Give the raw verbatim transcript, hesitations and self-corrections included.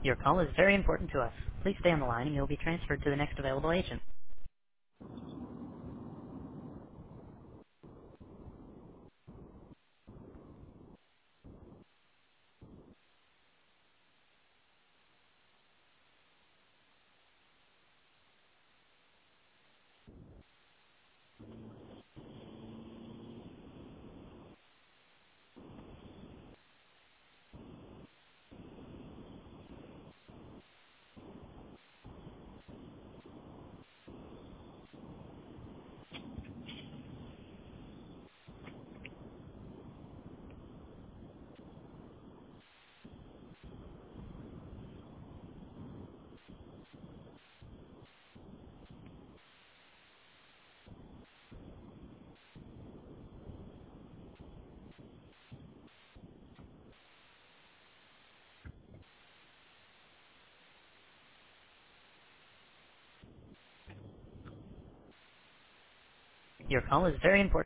Your call is very important to us. Please stay on the line and you'll be transferred to the next available agent. Your call is very important.